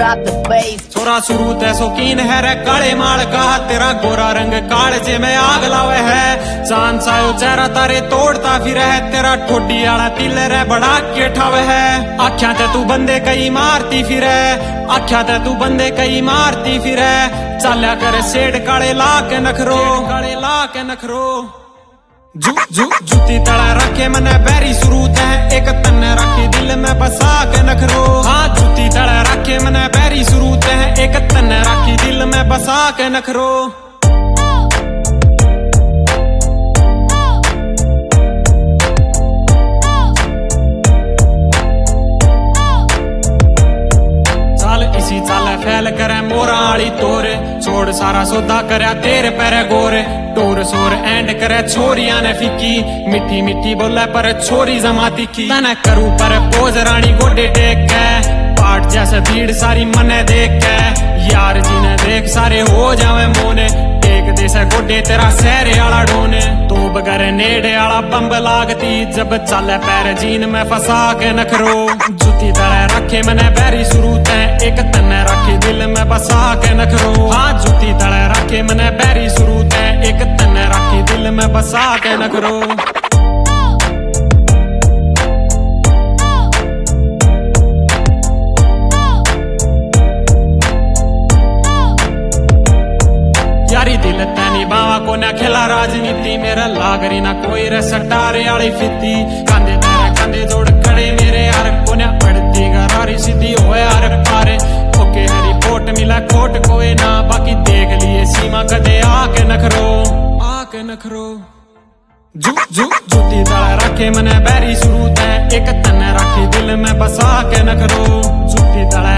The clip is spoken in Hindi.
got the bass। छोरा शुरू ते शौकीन है रे काले माल का, तेरा गोरा रंग कालजे में आग लावे है। चांद सायो चेहरा तारे तोड़ता फिर है, तेरा ठोडी आला तिल रे बड़ा के ठावे है। आख्या ते तू बंदे कई मारती फिर है, आख्या ते तू बंदे कई मारती फिर है। चाल्या करे सेड काले ला के नखरो, काले ला के नखरो। जूती तड़ा रखे मने बैरी शुरूत है, एक तन्ने रखी दिल में बसा के नखरो। हाँ जूती तड़ा रखे मने बैरी शुरूत है, एक तन्ने रखी दिल में बसा के नखरो। इसी चाले फैल करे मोरा आली तोरे, छोड़ सारा सौदा करे तेरे पैरे गोरे। टोर सोर एंड करे छोरिया ने फीकी, मिठी मिठी बोले पर छोरी जमाती की। तने करूं पर पोज रानी गोडे टेक के, पाट जैसे भीड़ सारी मने देख के। यार जी ने देख सारे हो जावे मोने, टेक दे से गोडे तेरा सहरे आला डोने। तो बगैर नेड़े आला बम्ब लागती, जब चले पैर जीन में फंसा के नखरो। जूती तले रखे मने बैरी शुरूत है, एक तन्ने रखी दिल में बसा के नखरो। हाँ जूती तले रखे मने बैरी शुरूत है, एक तन्ने रखी दिल में बसा के नखरो। यारी दिल तैनी बावा को न खेला राजनीति, मेरा लागरी ना कोई रे सटारे आली फिती। कांधे तेरे कांधे जोड़ खड़े मेरे यार को न पड़ती गरारी सीधी हो यार पारे। ओके हरी पोट मिला खोट कोई ना, बाकी देख लिए सीमा कदे आके नखरो, आके नखरो। जूती तड़ा रखे मने बैरी शुरूत है, एक तन्ने रखी दिल में बसा के नखरो। जूती तड़ा